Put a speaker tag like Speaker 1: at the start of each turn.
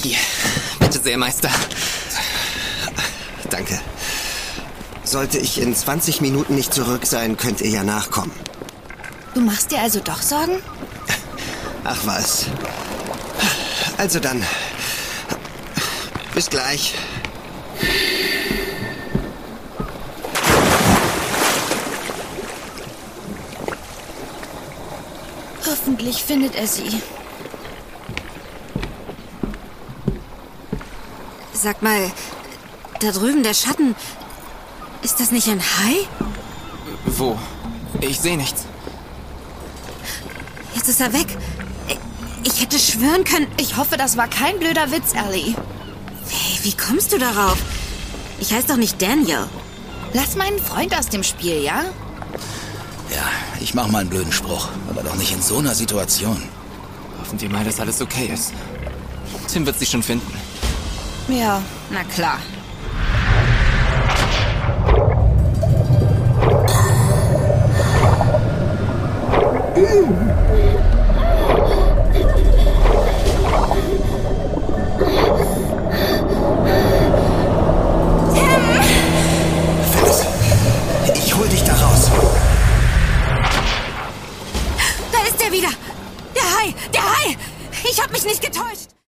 Speaker 1: Whisky. Bitte sehr, Meister.
Speaker 2: Danke. Sollte ich in 20 Minuten nicht zurück sein, könnt ihr ja nachkommen.
Speaker 3: Du machst dir also doch Sorgen?
Speaker 2: Ach was. Also dann. Bis gleich.
Speaker 3: Hoffentlich findet er sie.
Speaker 4: Sag mal, da drüben der Schatten. Ist das nicht ein Hai?
Speaker 1: Wo? Ich sehe nichts.
Speaker 4: Jetzt ist er weg. Ich hätte schwören können.
Speaker 3: Ich hoffe, das war kein blöder Witz, Ellie.
Speaker 4: Hey, wie kommst du darauf? Ich heiße doch nicht Daniel.
Speaker 3: Lass meinen Freund aus dem Spiel, ja?
Speaker 5: Ja, ich mach mal einen blöden Spruch, aber doch nicht in so einer Situation.
Speaker 1: Hoffen wir mal, dass alles okay ist. Tim wird sie schon finden.
Speaker 3: Ja, na klar.
Speaker 2: Phyllis, ich hol dich da raus.
Speaker 4: Da ist er wieder. Der Hai! Der Hai! Ich hab mich nicht getäuscht.